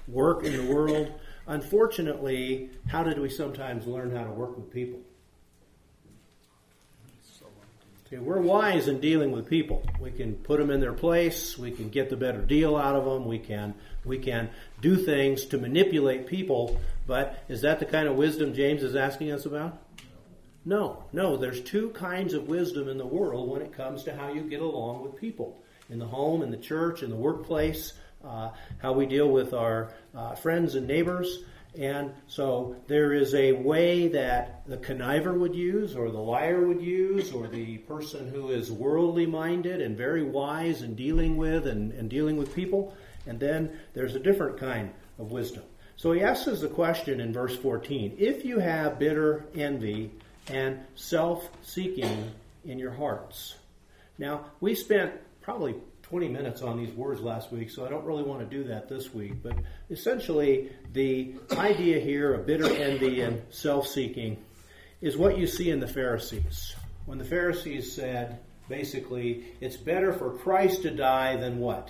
work in the world. Unfortunately, how did we sometimes learn how to work with people? See, we're wise in dealing with people. We can put them in their place. We can get the better deal out of them. We can do things to manipulate people. But is that the kind of wisdom James is asking us about? No. There's two kinds of wisdom in the world when it comes to how you get along with people. In the home, in the church, in the workplace, how we deal with our friends and neighbors. And so there is a way that the conniver would use, or the liar would use, or the person who is worldly minded and very wise in dealing with and dealing with people. And then there's a different kind of wisdom. So he asks us a question in verse 14. If you have bitter envy and self-seeking in your hearts. Now, we spent probably 20 minutes on these words last week, so I don't really want to do that this week. But essentially, the idea here of bitter envy and self-seeking is what you see in the Pharisees. When the Pharisees said, basically, it's better for Christ to die than what?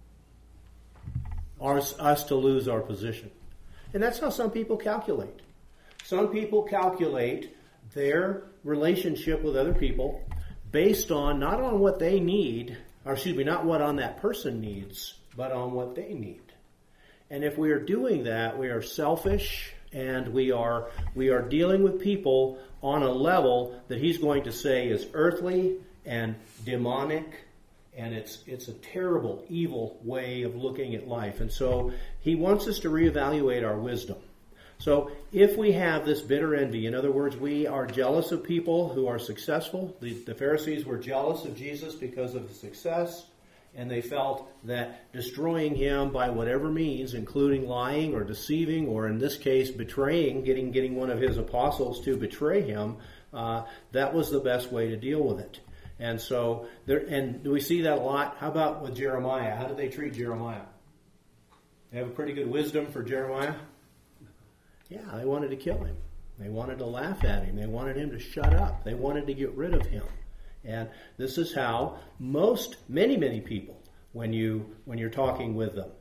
Us to lose our position. And that's how some people calculate. Some people calculate their relationship with other people based on, not on what they need, not what on that person needs, but on what they need. And if we are doing that, we are selfish, and we are dealing with people on a level that he's going to say is earthly and demonic, and it's a terrible, evil way of looking at life. And so he wants us to reevaluate our wisdom. So if we have this bitter envy, in other words, we are jealous of people who are successful. The Pharisees were jealous of Jesus because of his success, and they felt that destroying him by whatever means, including lying or deceiving, or in this case betraying, getting one of his apostles to betray him, that was the best way to deal with it. And so, do we see that a lot? How about with Jeremiah? How did they treat Jeremiah? They have a pretty good wisdom for Jeremiah? Yeah, they wanted to kill him. They wanted to laugh at him. They wanted him to shut up. They wanted to get rid of him. And this is how many people, when you're talking with them,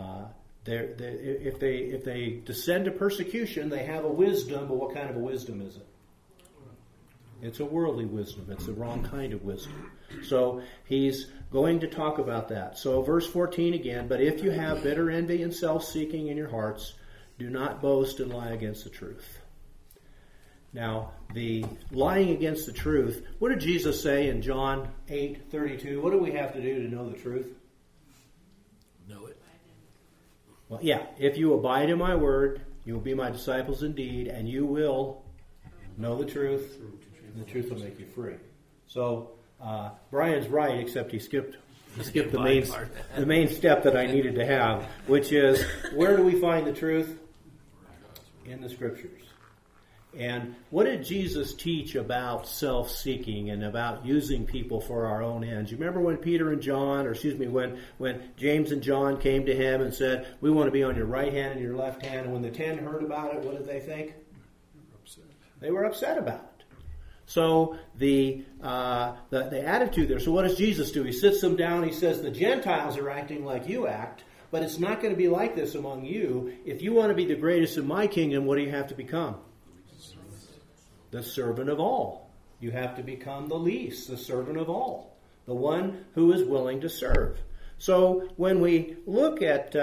if they descend to persecution, they have a wisdom. But what kind of a wisdom is it? It's a worldly wisdom. It's the wrong kind of wisdom. So he's going to talk about that. So verse 14 again. But if you have bitter envy and self-seeking in your hearts, do not boast and lie against the truth. Now, the lying against the truth, what did Jesus say in John 8:32? What do we have to do to know the truth? Know it. Well, yeah. If you abide in my word, you will be my disciples indeed, and you will know the truth, and the truth will make you free. So, Brian's right, except he skipped the main step that I needed to have, which is, where do we find the truth? In the Scriptures. And what did Jesus teach about self-seeking and about using people for our own ends? You remember when when James and John came to him and said, we want to be on your right hand and your left hand. And when the 10 heard about it, what did they think? They were upset about it. So the attitude there. So what does Jesus do? He sits them down. He says, the Gentiles are acting like you act. But it's not going to be like this among you. If you want to be the greatest in my kingdom, what do you have to become? The servant of all. You have to become the least, the servant of all. The one who is willing to serve. So when we look at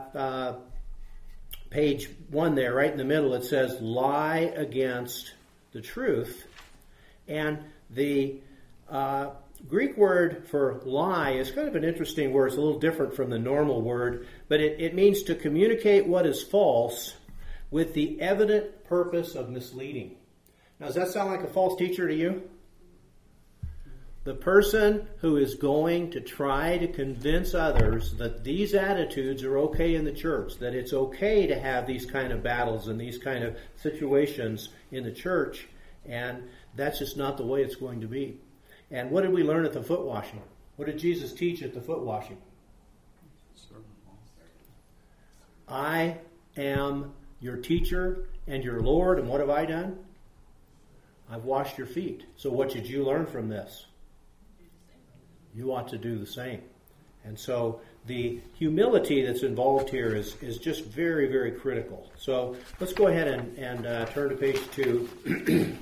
page 1 there, right in the middle, it says, lie against the truth. And the Greek word for lie is kind of an interesting word. It's a little different from the normal word, but it means to communicate what is false with the evident purpose of misleading. Now, does that sound like a false teacher to you? The person who is going to try to convince others that these attitudes are okay in the church, that it's okay to have these kind of battles and these kind of situations in the church, and that's just not the way it's going to be. And what did we learn at the foot washing? What did Jesus teach at the foot washing? I am your teacher and your Lord, and what have I done? I've washed your feet. So what did you learn from this? You ought to do the same. And so the humility that's involved here is just very, very critical. So let's go ahead and turn to page 2.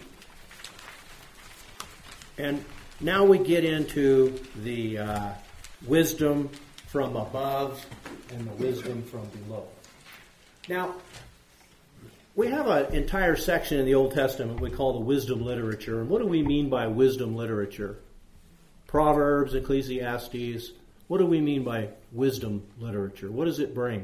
And now we get into the wisdom from above and the wisdom from below. Now, we have an entire section in the Old Testament we call the wisdom literature. And what do we mean by wisdom literature? Proverbs, Ecclesiastes. What do we mean by wisdom literature? What does it bring?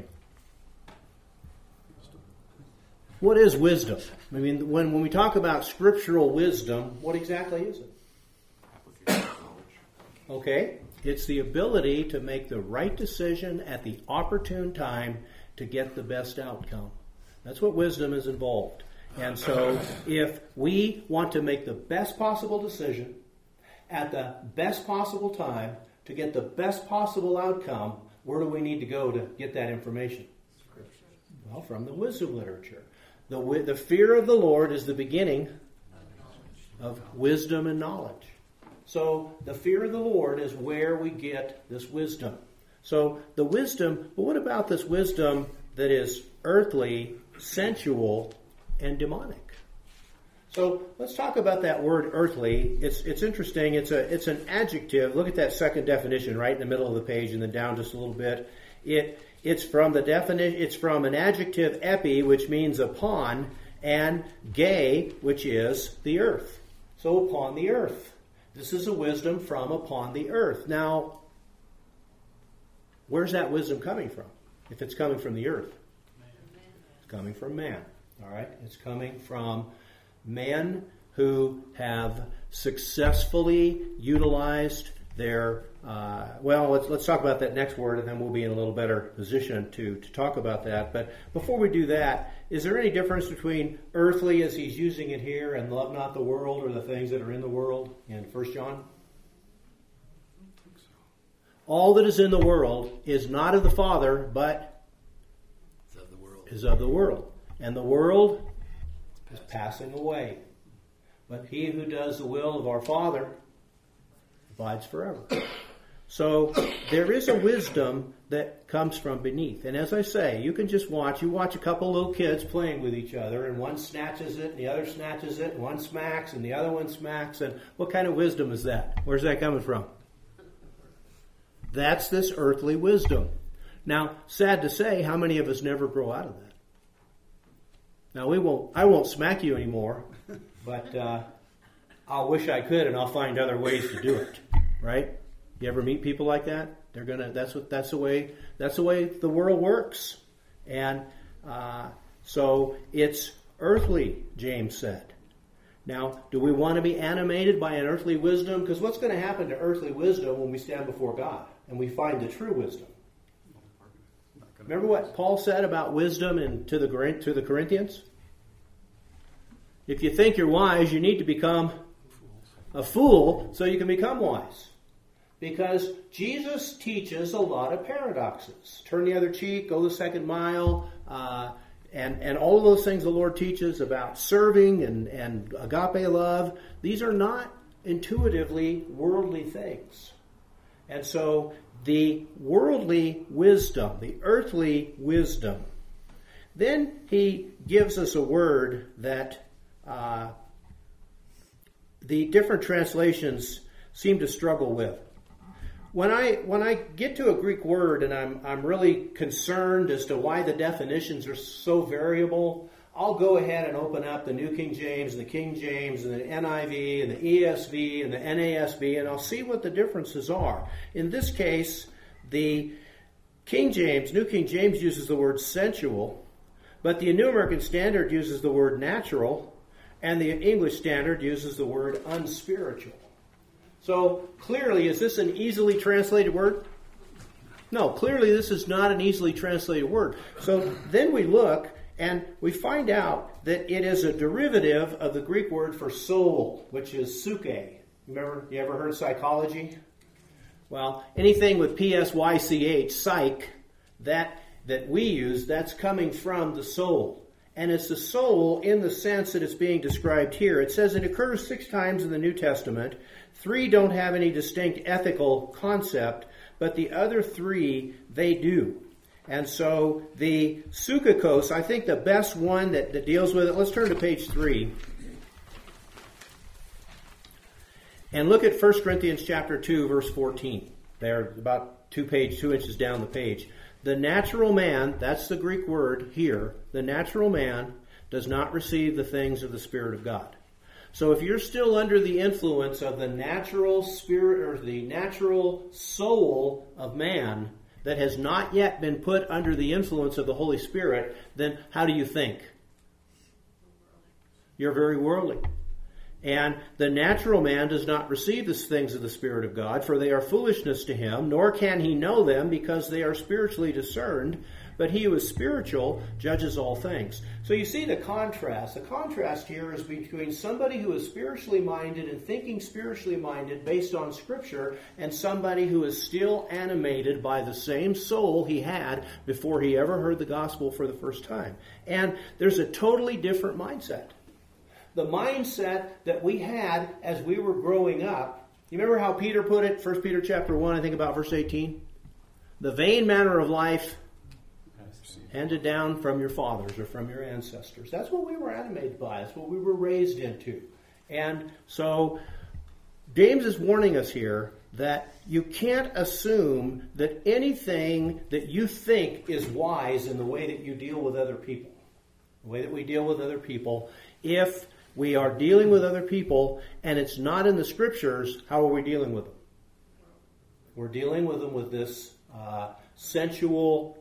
What is wisdom? I mean, when we talk about scriptural wisdom, what exactly is it? Okay, it's the ability to make the right decision at the opportune time to get the best outcome. That's what wisdom is involved. And so if we want to make the best possible decision at the best possible time to get the best possible outcome, where do we need to go to get that information? Scripture. Well, from the wisdom literature. The fear of the Lord is the beginning of wisdom and knowledge. So the fear of the Lord is where we get this wisdom. So the wisdom, but what about this wisdom that is earthly, sensual, and demonic? So let's talk about that word earthly. It's interesting. It's an adjective. Look at that second definition right in the middle of the page and then down just a little bit. It's from the definition. It's from an adjective epi, which means upon, and gay, which is the earth. So upon the earth. This is a wisdom from upon the earth. Now, where's that wisdom coming from? If it's coming from the earth, it's coming from man. All right, it's coming from men who have successfully utilized their, let's talk about that next word, and then we'll be in a little better position to talk about that. But before we do that, is there any difference between earthly, as he's using it here, and love not the world or the things that are in the world in 1 John? All that is in the world is not of the Father, but is of the world. And the world is passing away. But he who does the will of our Father abides forever. So there is a wisdom that comes from beneath. And as I say, you can just watch. You watch a couple little kids playing with each other, and one snatches it, and the other snatches it, and one smacks, and the other one smacks. And what kind of wisdom is that? Where's that coming from? That's this earthly wisdom. Now, sad to say, how many of us never grow out of that? Now, I won't smack you anymore, but I'll wish I could, and I'll find other ways to do it. Right? You ever meet people like that? That's the way the world works. And so it's earthly, James said. Now, do we want to be animated by an earthly wisdom? Because what's going to happen to earthly wisdom when we stand before God and we find the true wisdom? Remember what Paul said about wisdom to the Corinthians? If you think you're wise, you need to become a fool so you can become wise. Because Jesus teaches a lot of paradoxes. Turn the other cheek, go the second mile, and all of those things the Lord teaches about serving and agape love. These are not intuitively worldly things. And so the worldly wisdom, the earthly wisdom, then he gives us a word that the different translations seem to struggle with. When I get to a Greek word and I'm really concerned as to why the definitions are so variable, I'll go ahead and open up the New King James and the King James and the NIV and the ESV and the NASB, and I'll see what the differences are. In this case, the King James, New King James, uses the word sensual, but the New American Standard uses the word natural, and the English Standard uses the word unspiritual. So clearly, is this an easily translated word? No, clearly this is not an easily translated word. So then we look and we find out that it is a derivative of the Greek word for soul, which is psyche. Remember, you ever heard of psychology? Well, anything with psych, psych, that we use, that's coming from the soul. And it's the soul in the sense that it's being described here. It says it occurs 6 times in the New Testament. 3 don't have any distinct ethical concept, but the other three, they do. And so the Sukkos, I think the best one that deals with it, let's turn to page 3. And look at 1 Corinthians chapter 2, verse 14. There, about 2 inches down the page. The natural man, that's the Greek word here, the natural man does not receive the things of the Spirit of God. So if you're still under the influence of the natural spirit or the natural soul of man that has not yet been put under the influence of the Holy Spirit, then how do you think? You're very worldly. And the natural man does not receive the things of the Spirit of God, for they are foolishness to him, nor can he know them because they are spiritually discerned. But he who is spiritual judges all things. So you see the contrast. The contrast here is between somebody who is spiritually minded and thinking spiritually minded based on Scripture and somebody who is still animated by the same soul he had before he ever heard the gospel for the first time. And there's a totally different mindset. The mindset that we had as we were growing up. You remember how Peter put it, 1 Peter chapter 1, I think about verse 18? The vain manner of life handed down from your fathers or from your ancestors. That's what we were animated by. That's what we were raised into. And so James is warning us here that you can't assume that anything that you think is wise in the way that you deal with other people. The way that we deal with other people. If we are dealing with other people and it's not in the Scriptures, how are we dealing with them? We're dealing with them with this sensual,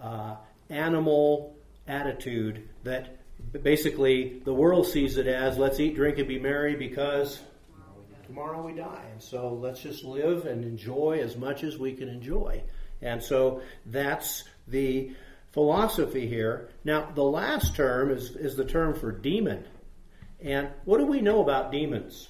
animal attitude that basically the world sees it as, let's eat, drink, and be merry because tomorrow we die. And so let's just live and enjoy as much as we can enjoy. And so that's the philosophy here. Now, the last term is the term for demon. And what do we know about demons?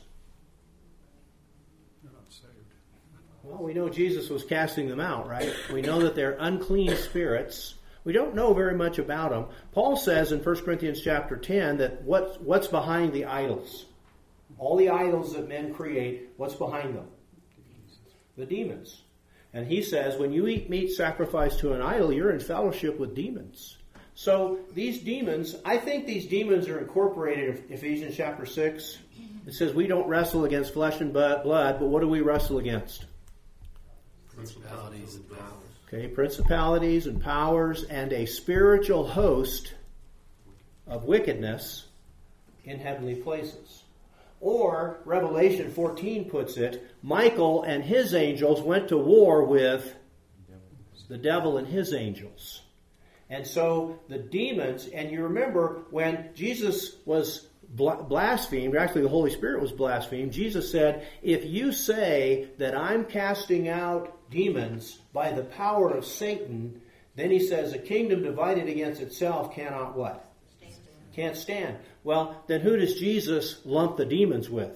They're not saved. Well, we know Jesus was casting them out, right? We know that they're unclean spirits. We don't know very much about them. Paul says in 1 Corinthians chapter 10 that what's behind the idols? All the idols that men create, what's behind them? The demons. And he says when you eat meat sacrificed to an idol, you're in fellowship with demons. So these demons, I think these demons are incorporated in Ephesians chapter 6. It says we don't wrestle against flesh and blood, but what do we wrestle against? Principalities and powers. Okay, principalities and powers and a spiritual host of wickedness in heavenly places. Or, Revelation 14 puts it, Michael and his angels went to war with the devil and his angels. And so the demons, and you remember when Jesus was blasphemed, actually the Holy Spirit was blasphemed, Jesus said, if you say that I'm casting out demons by the power of Satan, then he says a kingdom divided against itself cannot what? Can't stand. Well, then who does Jesus lump the demons with?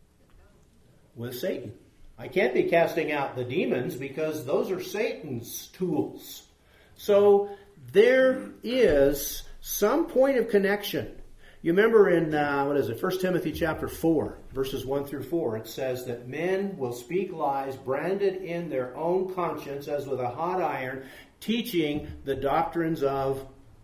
With Satan. I can't be casting out the demons because those are Satan's tools. So there is some point of connection. You remember in, 1 Timothy chapter 4, verses 1 through 4, it says that men will speak lies branded in their own conscience as with a hot iron, teaching the doctrines of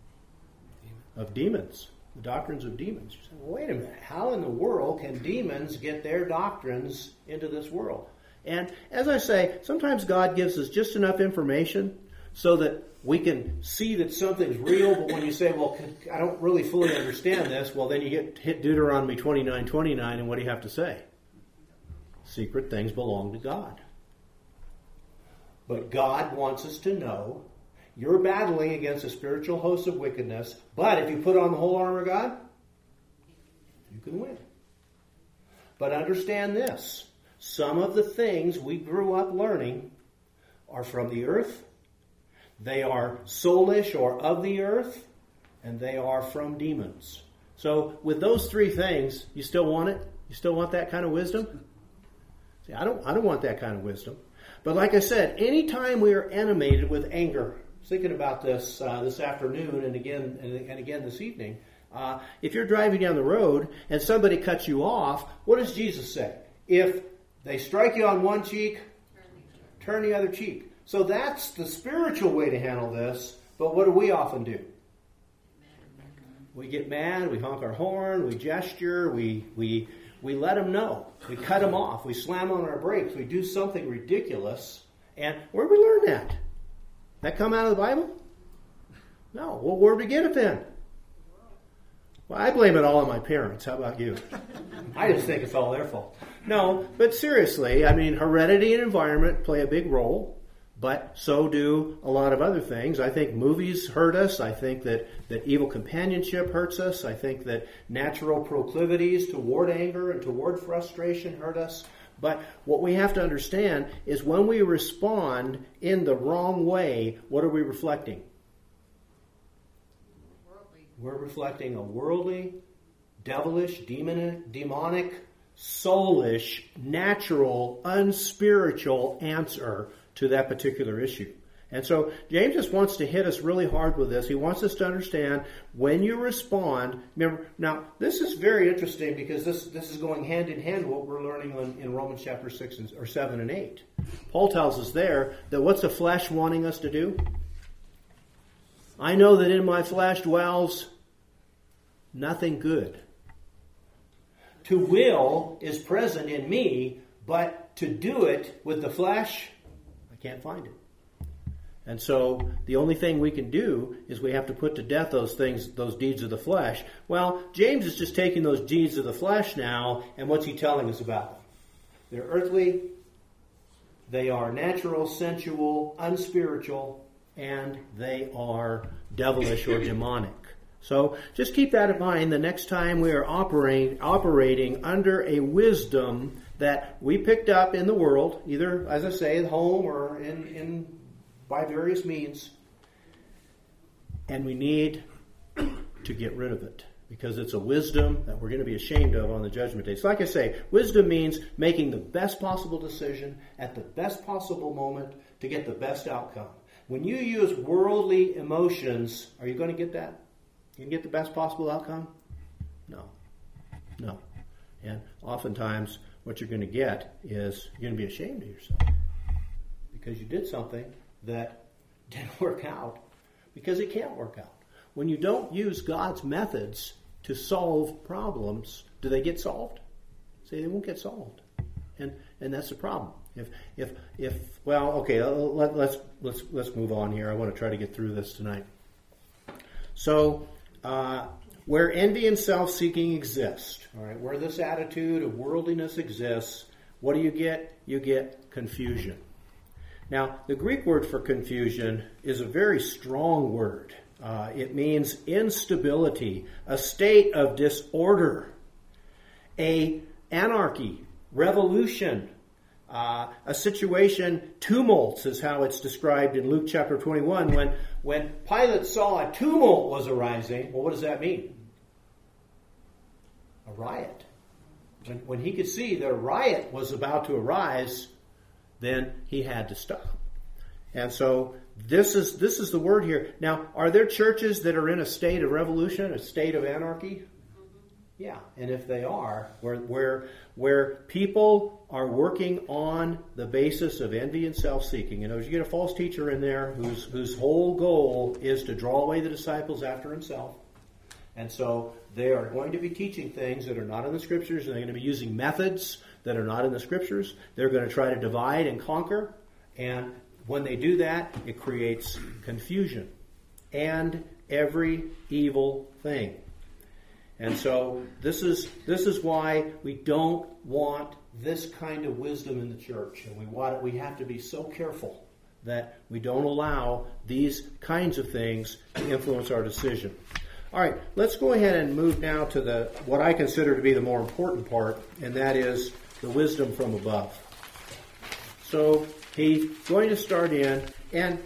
demons. The doctrines of demons. You say, well, wait a minute, how in the world can demons get their doctrines into this world? And as I say, sometimes God gives us just enough information so that we can see that something's real, but when you say, well, I don't really fully understand this, well, then you hit Deuteronomy 29:29, and what do you have to say? Secret things belong to God. But God wants us to know you're battling against a spiritual host of wickedness, but if you put on the whole armor of God, you can win. But understand this. Some of the things we grew up learning are from the earth. They are soulish or of the earth, and they are from demons. So with those three things, you still want it? You still want that kind of wisdom? See, I don't want that kind of wisdom. But like I said, anytime we are animated with anger, I was thinking about this this afternoon and again this evening. If you're driving down the road and somebody cuts you off, what does Jesus say? If they strike you on one cheek, turn the other cheek. So that's the spiritual way to handle this. But what do we often do? We get mad, we honk our horn, we gesture, we let them know. We cut them off, we slam on our brakes, we do something ridiculous. And where did we learn that? That come out of the Bible? No. Well, where did we get it then? Well, I blame it all on my parents. How about you? I just think it's all their fault. No, but seriously, I mean, heredity and environment play a big role, but so do a lot of other things. I think movies hurt us. I think that evil companionship hurts us. I think that natural proclivities toward anger and toward frustration hurt us. But what we have to understand is when we respond in the wrong way, what are we reflecting? We're reflecting a worldly, devilish, demonic, soulish, natural, unspiritual answer to that particular issue. And so James just wants to hit us really hard with this. He wants us to understand when you respond. Remember, now this is very interesting because this is going hand in hand with what we're learning in Romans chapter 7 and 8. Paul tells us there that what's the flesh wanting us to do? I know that in my flesh dwells nothing good. To will is present in me, but to do it with the flesh, I can't find it. And so the only thing we can do is we have to put to death those things, those deeds of the flesh. Well, James is just taking those deeds of the flesh now, and what's he telling us about them? They're earthly, they are natural, sensual, unspiritual, and they are devilish or demonic. So just keep that in mind the next time we are operating under a wisdom that we picked up in the world, either, as I say, at home or in by various means, and we need to get rid of it because it's a wisdom that we're going to be ashamed of on the judgment day. So like I say, wisdom means making the best possible decision at the best possible moment to get the best outcome. When you use worldly emotions, are you going to get that? You can get the best possible outcome? No. And oftentimes what you're going to get is you're going to be ashamed of yourself because you did something that didn't work out because it can't work out. When you don't use God's methods to solve problems, do they get solved? See, they won't get solved. And that's the problem. Let's move on here. I want to try to get through this tonight. So, where envy and self-seeking exist, all right, where this attitude of worldliness exists, what do you get? You get confusion. Now, the Greek word for confusion is a very strong word. It means instability, a state of disorder, anarchy, revolution, a situation, tumults is how it's described in Luke chapter 21. When Pilate saw a tumult was arising, well, what does that mean? A riot. When he could see that a riot was about to arise, then he had to stop. And so this is the word here. Now, are there churches that are in a state of revolution, a state of anarchy? Yeah, and if they are, where people are working on the basis of envy and self-seeking, you get a false teacher in there whose whole goal is to draw away the disciples after himself, and so they are going to be teaching things that are not in the Scriptures, and they're going to be using methods that are not in the Scriptures. They're going to try to divide and conquer, and when they do that, it creates confusion and every evil thing. And so this is why we don't want this kind of wisdom in the church, and we have to be so careful that we don't allow these kinds of things to influence our decision. All right, let's go ahead and move now to what I consider to be the more important part, and that is the wisdom from above. So he's going to start in, and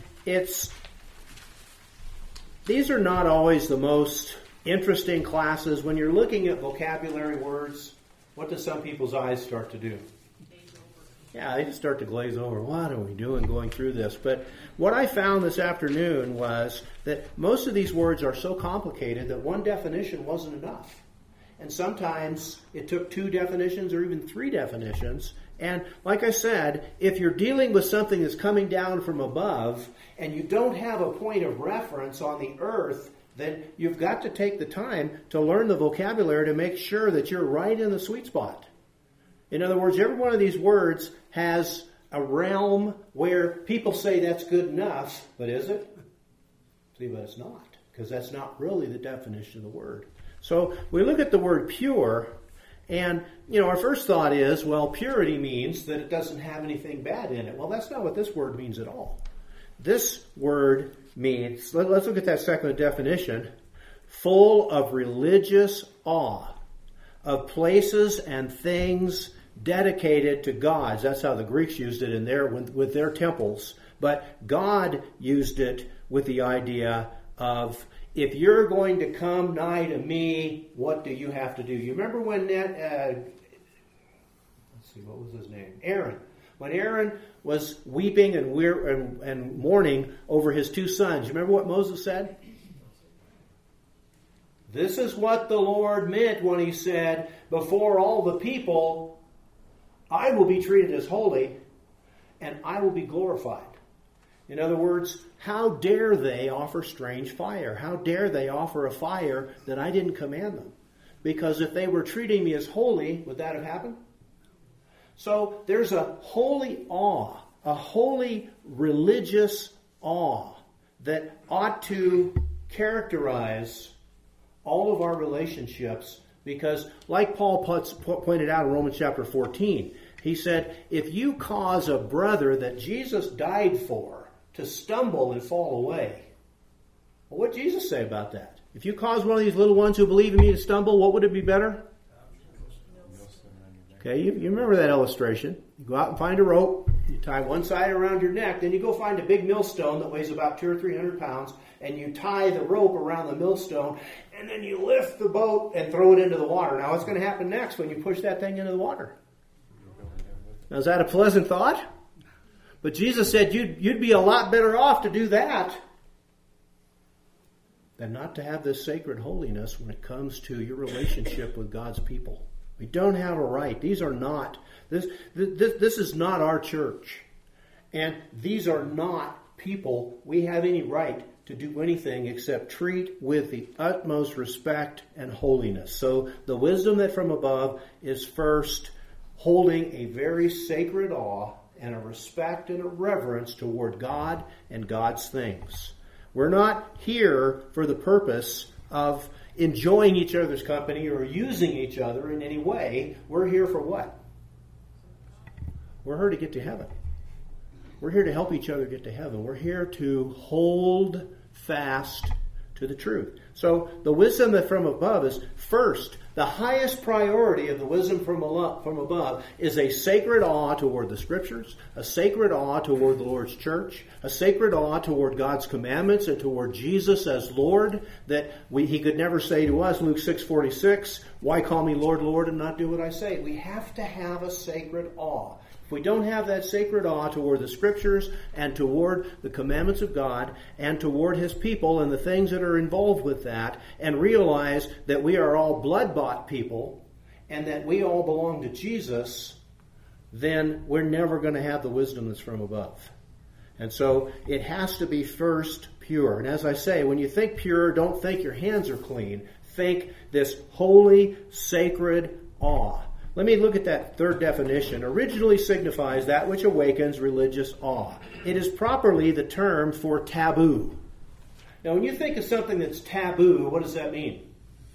these are not always the most interesting classes. When you're looking at vocabulary words, what do some people's eyes start to do? Yeah, they just start to glaze over. What are we doing going through this? But what I found this afternoon was that most of these words are so complicated that one definition wasn't enough. And sometimes it took 2 definitions or even 3 definitions. And like I said, if you're dealing with something that's coming down from above and you don't have a point of reference on the earth, then you've got to take the time to learn the vocabulary to make sure that you're right in the sweet spot. In other words, every one of these words has a realm where people say that's good enough, but is it? See, but it's not, because that's not really the definition of the word. So we look at the word pure, and our first thought is, well, purity means that it doesn't have anything bad in it. Well, that's not what this word means at all. This word means, let's look at that second definition, full of religious awe, of places and things dedicated to gods. That's how the Greeks used it in there with their temples. But God used it with the idea of, if you're going to come nigh to me, what do you have to do? You remember when let's see, what was his name? Aaron. When Aaron was weeping and mourning over his two sons, you remember what Moses said? This is what the Lord meant when he said, before all the people, I will be treated as holy, and I will be glorified. In other words, how dare they offer strange fire? How dare they offer a fire that I didn't command them? Because if they were treating me as holy, would that have happened? So there's a holy awe, a holy religious awe that ought to characterize all of our relationships, because like Paul pointed out in Romans chapter 14, he said, if you cause a brother that Jesus died for to stumble and fall away, well, what did Jesus say about that? If you cause one of these little ones who believe in me to stumble, what would it be better? Okay, you remember that illustration. You go out and find a rope, you tie one side around your neck, then you go find a big millstone that weighs about 200 or 300 pounds, and you tie the rope around the millstone, and then you lift the boat and throw it into the water. Now, what's going to happen next when you push that thing into the water? Now, is that a pleasant thought? But Jesus said you'd be a lot better off to do that than not to have this sacred holiness when it comes to your relationship with God's people. We don't have a right. These are not, this is not our church. And these are not people we have any right to do anything except treat with the utmost respect and holiness. So the wisdom that from above is first holding a very sacred awe and a respect and a reverence toward God and God's things. We're not here for the purpose of enjoying each other's company or using each other in any way. We're here for what? We're here to get to heaven. We're here to help each other get to heaven. We're here to hold fast to the truth. So the wisdom that from above is first, the highest priority of the wisdom from above is a sacred awe toward the Scriptures, a sacred awe toward the Lord's church, a sacred awe toward God's commandments and toward Jesus as Lord, that he could never say to us, Luke 6:46, why call me Lord, Lord, and not do what I say? We have to have a sacred awe. If we don't have that sacred awe toward the Scriptures and toward the commandments of God and toward His people and the things that are involved with that, and realize that we are all blood-bought people and that we all belong to Jesus, then we're never going to have the wisdom that's from above. And so it has to be first pure. And as I say, when you think pure, don't think your hands are clean. Think this holy, sacred awe. Let me look at that third definition. Originally signifies that which awakens religious awe. It is properly the term for taboo. Now, when you think of something that's taboo, what does that mean?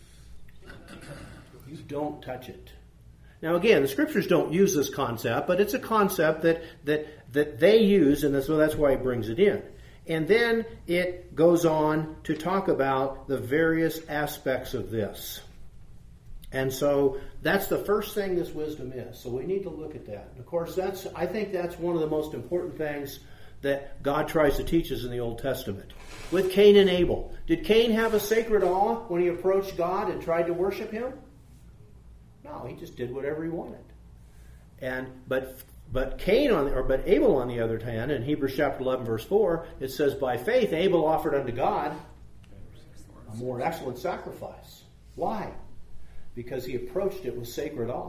You don't touch it. Now, again, the Scriptures don't use this concept, but it's a concept that they use, and so that's why he brings it in. And then it goes on to talk about the various aspects of this. And so that's the first thing this wisdom is. So we need to look at that. And of course, I think that's one of the most important things that God tries to teach us in the Old Testament. With Cain and Abel. Did Cain have a sacred awe when he approached God and tried to worship Him? No, he just did whatever he wanted. But Abel, on the other hand, in Hebrews chapter 11, verse 4, it says, by faith Abel offered unto God a more excellent sacrifice. Why? Because he approached it with sacred awe.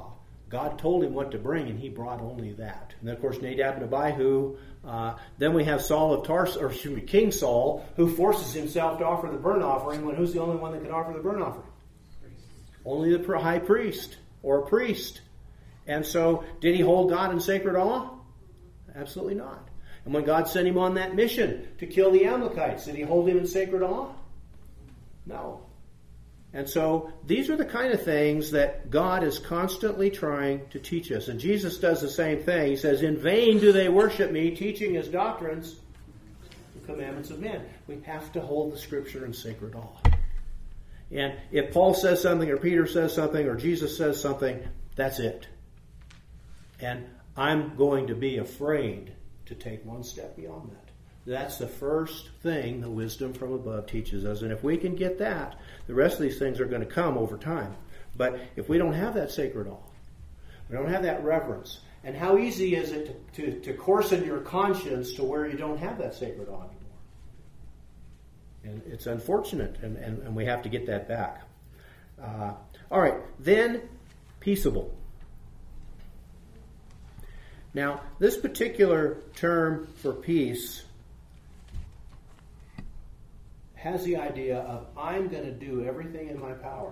God told him what to bring, and he brought only that. And then, of course, Nadab and Abihu. Then we have King Saul, who forces himself to offer the burnt offering when who's the only one that can offer the burnt offering? Only the high priest or a priest. And so, did he hold God in sacred awe? Absolutely not. And when God sent him on that mission to kill the Amalekites, did he hold him in sacred awe? No. And so these are the kind of things that God is constantly trying to teach us. And Jesus does the same thing. He says, in vain do they worship me, teaching as doctrines the commandments of men. We have to hold the Scripture in sacred awe. And if Paul says something, or Peter says something, or Jesus says something, that's it. And I'm going to be afraid to take one step beyond that. That's the first thing the wisdom from above teaches us. And if we can get that, the rest of these things are going to come over time. But if we don't have that sacred awe, we don't have that reverence, and how easy is it to coarsen your conscience to where you don't have that sacred awe anymore? And it's unfortunate, and we have to get that back. All right, then peaceable. Now, this particular term for peace has the idea of, I'm going to do everything in my power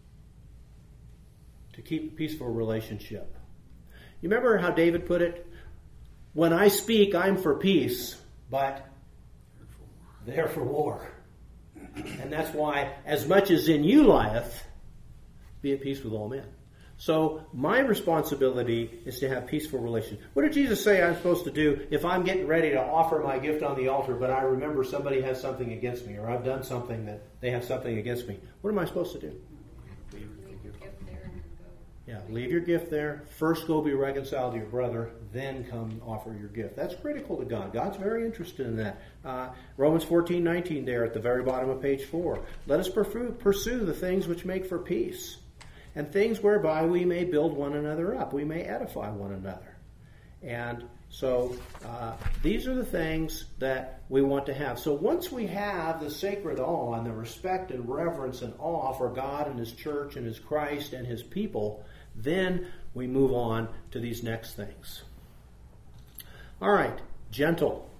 to keep a peaceful relationship. You remember how David put it? When I speak, I'm for peace, but they're for war. And that's why, as much as in you lieth, be at peace with all men. So my responsibility is to have peaceful relations. What did Jesus say I'm supposed to do if I'm getting ready to offer my gift on the altar, but I remember somebody has something against me, or I've done something that they have something against me? What am I supposed to do? Leave your gift there and go. Yeah, leave your gift there. First go be reconciled to your brother, then come offer your gift. That's critical to God. God's very interested in that. Romans 14:19 there at the very bottom of page 4. Let us pursue the things which make for peace, and things whereby we may build one another up. We may edify one another. And so these are the things that we want to have. So once we have the sacred awe and the respect and reverence and awe for God and His church and His Christ and His people, then we move on to these next things. All right, gentle.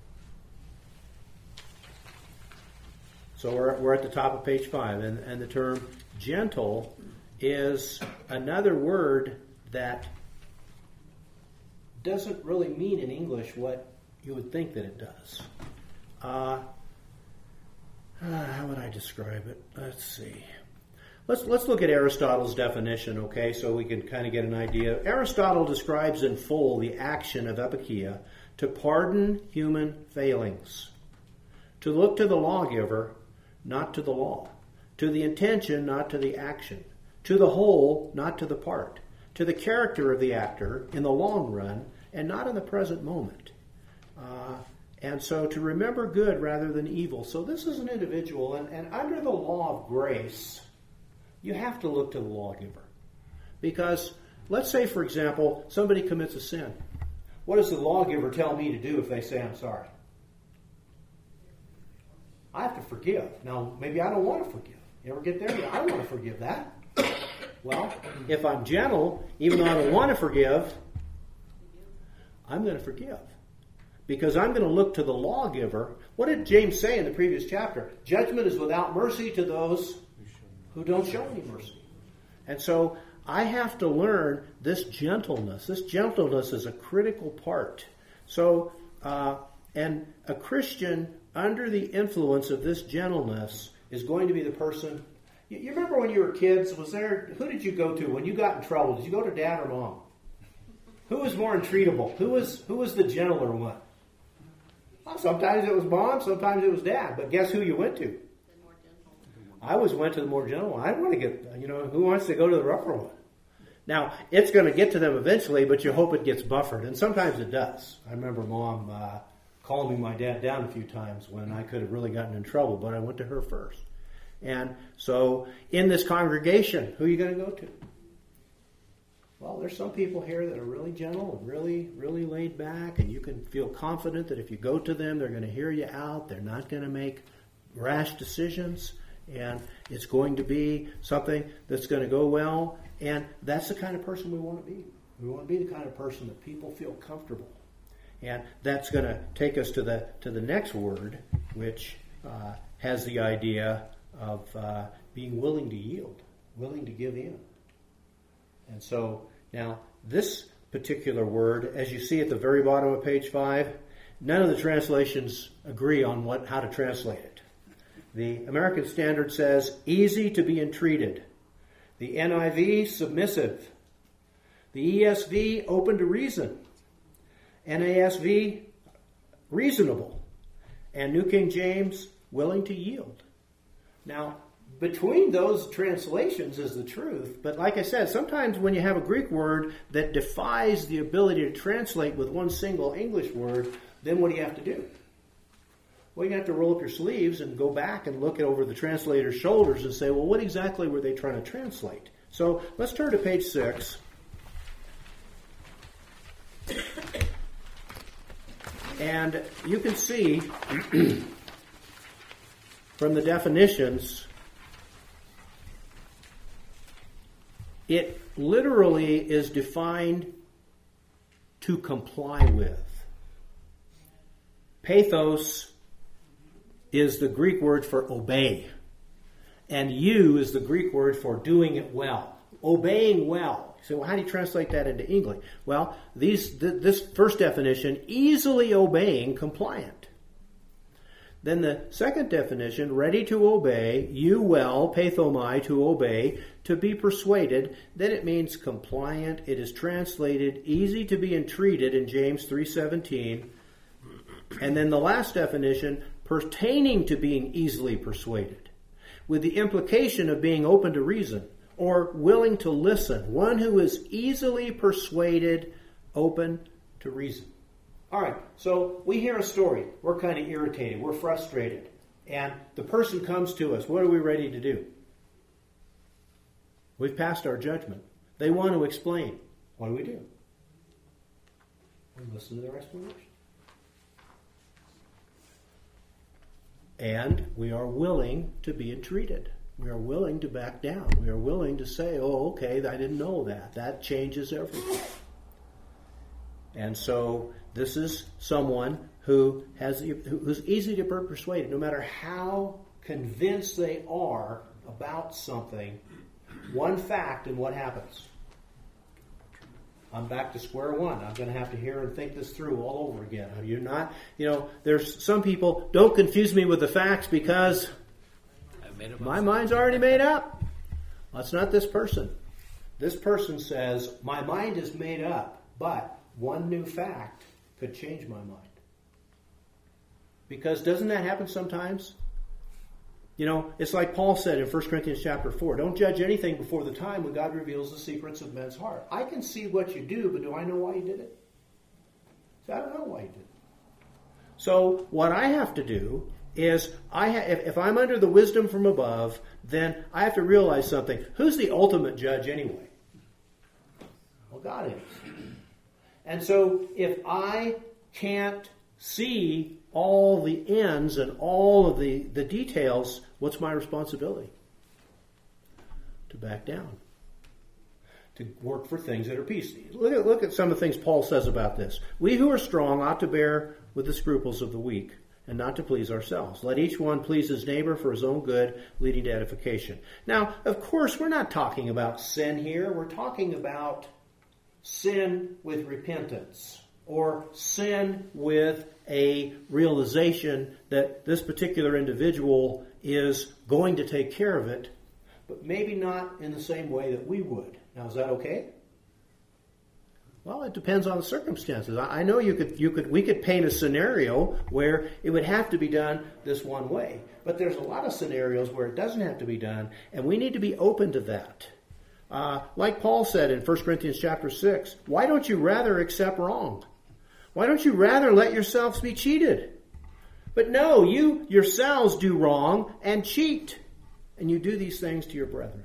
So we're at the top of page 5, and the term gentle is another word that doesn't really mean in English what you would think that it does. How would I describe it? Let's see. Let's look at Aristotle's definition, okay, so we can kind of get an idea. Aristotle describes in full the action of epikeia to pardon human failings, to look to the lawgiver, not to the law, to the intention, not to the action, to the whole, not to the part, to the character of the actor in the long run, and not in the present moment. And so to remember good rather than evil. So this is an individual, and under the law of grace, you have to look to the lawgiver. Because, let's say, for example, somebody commits a sin. What does the lawgiver tell me to do if they say I'm sorry? I have to forgive. Now, maybe I don't want to forgive. You ever get there? I don't want to forgive that. Well, if I'm gentle, even though I don't want to forgive, I'm going to forgive. Because I'm going to look to the lawgiver. What did James say in the previous chapter? Judgment is without mercy to those who don't show any mercy. And so I have to learn this gentleness. This gentleness is a critical part. So, and a Christian under the influence of this gentleness is going to be the person. You remember when you were kids, who did you go to when you got in trouble? Did you go to Dad or Mom? Who was more entreatable? Who was the gentler one? Well, sometimes it was Mom, sometimes it was Dad. But guess who you went to? The more gentle. I always went to the more gentle one. I want to get, who wants to go to the rougher one? Now, it's going to get to them eventually, but you hope it gets buffered. And sometimes it does. I remember Mom calming my dad down a few times when I could have really gotten in trouble, but I went to her first. And so, in this congregation, who are you going to go to? Well, there's some people here that are really gentle and really, really laid back, and you can feel confident that if you go to them, they're going to hear you out. They're not going to make rash decisions, and it's going to be something that's going to go well. And that's the kind of person we want to be. We want to be the kind of person that people feel comfortable. And that's going to take us to the next word, which has the idea of being willing to yield, willing to give in. And so now this particular word, as you see at the very bottom of page 5, none of the translations agree on how to translate it. The American Standard says easy to be entreated. The NIV, submissive. The ESV, open to reason. NASV, reasonable. And New King James, willing to yield. Now, between those translations is the truth, but like I said, sometimes when you have a Greek word that defies the ability to translate with one single English word, then what do you have to do? Well, you have to roll up your sleeves and go back and look over the translator's shoulders and say, well, what exactly were they trying to translate? So let's turn to page 6. And you can see from the definitions, it literally is defined to comply with. Pathos is the Greek word for obey. And is the Greek word for doing it well. Obeying well. So how do you translate that into English? Well, this first definition, easily obeying, compliant. Then the second definition, ready to obey, you well, pathomai, to obey, to be persuaded. Then it means compliant. It is translated easy to be entreated in James 3:17. And then the last definition, pertaining to being easily persuaded, with the implication of being open to reason or willing to listen. One who is easily persuaded, open to reason. All right, so we hear a story. We're kind of irritated. We're frustrated. And the person comes to us. What are we ready to do? We've passed our judgment. They want to explain. What do? We listen to their explanation. And we are willing to be entreated. We are willing to back down. We are willing to say, oh, okay, I didn't know that. That changes everything. And so this is someone who's easy to be persuaded. No matter how convinced they are about something, one fact and what happens. I'm back to square one. I'm going to have to hear and think this through all over again. You're not, there's some people, don't confuse me with the facts because my mind's already made up. Well, it's not this person. This person says, my mind is made up, but one new fact could change my mind. Because doesn't that happen sometimes? It's like Paul said in 1 Corinthians chapter 4, don't judge anything before the time when God reveals the secrets of men's heart. I can see what you do, but do I know why you did it? So I don't know why you did it. So what I have to do is, if I'm under the wisdom from above, then I have to realize something. Who's the ultimate judge anyway? Well, God is. And so if I can't see all the ends and all of the details, what's my responsibility? To back down. To work for things that are peace. Look at some of the things Paul says about this. We who are strong ought to bear with the scruples of the weak and not to please ourselves. Let each one please his neighbor for his own good, leading to edification. Now, of course, we're not talking about sin here. We're talking about sin with repentance, or sin with a realization that this particular individual is going to take care of it, but maybe not in the same way that we would. Now, is that okay? Well, it depends on the circumstances. I know we could paint a scenario where it would have to be done this one way, but there's a lot of scenarios where it doesn't have to be done, and we need to be open to that. Like Paul said in 1 Corinthians chapter 6, why don't you rather accept wrong? Why don't you rather let yourselves be cheated? But no, you yourselves do wrong and cheat, and you do these things to your brethren.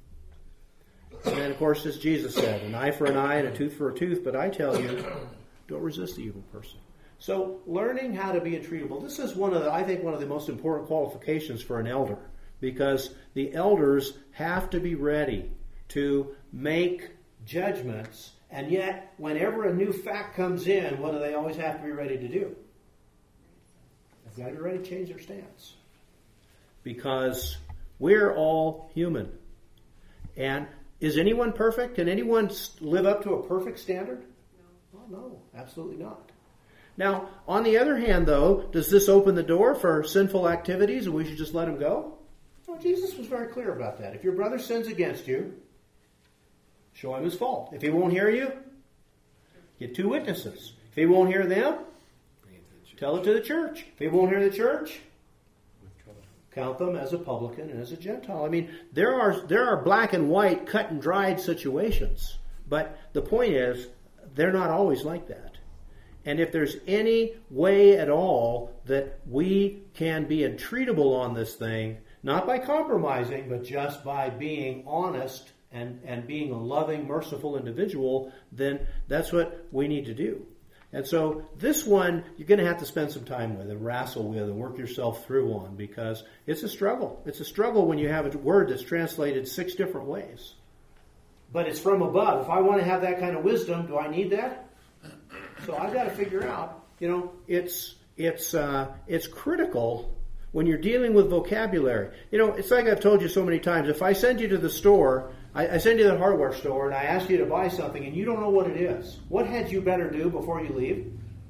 And then, of course, as Jesus said, an eye for an eye and a tooth for a tooth, but I tell you, don't resist the evil person. So learning how to be entreatable, this is one of the most important qualifications for an elder, because the elders have to be ready to make judgments, and yet whenever a new fact comes in, what do they always have to be ready to do? They've got to be ready to change their stance. Because we're all human. And is anyone perfect? Can anyone live up to a perfect standard? No. Well, no, absolutely not. Now, on the other hand, though, does this open the door for sinful activities and we should just let them go? Well, Jesus was very clear about that. If your brother sins against you, show him his fault. If he won't hear you, get 2 witnesses. If he won't hear them, tell it to the church. If he won't hear the church, count them as a publican and as a Gentile. I mean, there are black and white, cut and dried situations. But the point is, they're not always like that. And if there's any way at all that we can be entreatable on this thing, not by compromising, but just by being honest and being a loving, merciful individual, then that's what we need to do. And so this one, you're going to have to spend some time with and wrestle with and work yourself through on, because it's a struggle. It's a struggle when you have a word that's translated 6 different ways. But it's from above. If I want to have that kind of wisdom, do I need that? So I've got to figure out, it's critical when you're dealing with vocabulary. It's like I've told you so many times. If I send you to the store, I send you to the hardware store, and I ask you to buy something, and you don't know what it is, what had you better do before you leave?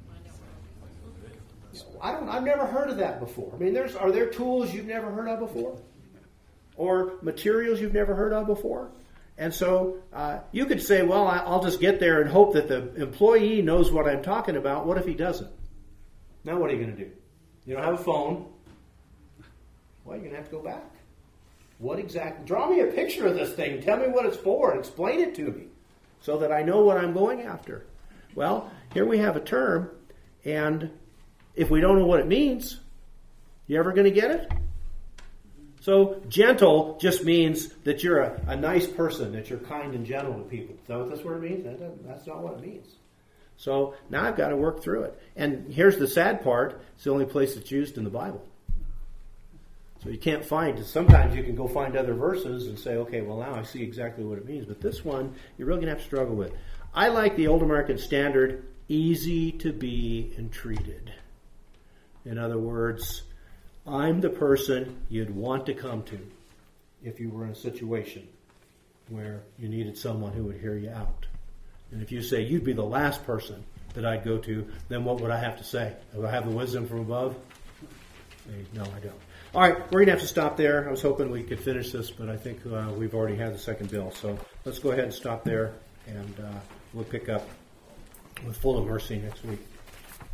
I've never heard of that before. I mean, are there tools you've never heard of before? Or materials you've never heard of before? And so you could say, well, I'll just get there and hope that the employee knows what I'm talking about. What if he doesn't? Now what are you going to do? You don't have a phone. Well, you're going to have to go back. What exactly? Draw me a picture of this thing. Tell me what it's for. And explain it to me so that I know what I'm going after. Well, here we have a term, and if we don't know what it means, you ever going to get it? So gentle just means that you're a nice person, that you're kind and gentle to people. Is that what this word means? That's not what it means. So now I've got to work through it. And here's the sad part. It's the only place it's used in the Bible. So you can't find, sometimes you can go find other verses and say, okay, well now I see exactly what it means. But this one, you're really going to have to struggle with. I like the Old American Standard, easy to be entreated. In other words, I'm the person you'd want to come to if you were in a situation where you needed someone who would hear you out. And if you say you'd be the last person that I'd go to, then what would I have to say? Do I have the wisdom from above? No, I don't. All right, we're going to have to stop there. I was hoping we could finish this, but I think we've already had the second bill. So let's go ahead and stop there, and we'll pick up with Full of Mercy next week.